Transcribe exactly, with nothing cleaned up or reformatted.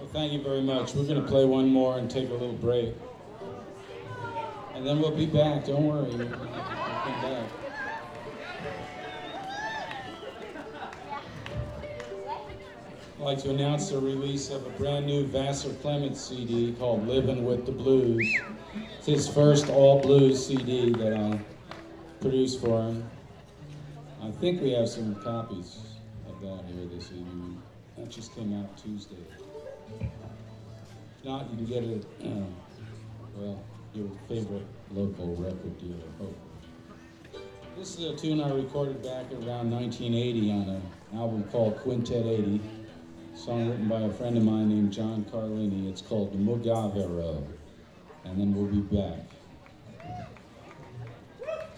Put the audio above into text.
Well, thank you very much. We're going to play one more and take a little break. And then we'll be back. Don't worry. We'll come back. I'd like to announce the release of a brand new Vassar Clements C D called Living with the Blues. It's his first all blues C D that I produced for him. I think we have some copies of that here this evening. That just came out Tuesday. If not, you can get it at, uh, well, your favorite local record dealer, hopefully. This is a tune I recorded back around nineteen eighty on an album called Quintet eighty. A song written by a friend of mine named John Carlini. It's called Mugavero. And then we'll be back.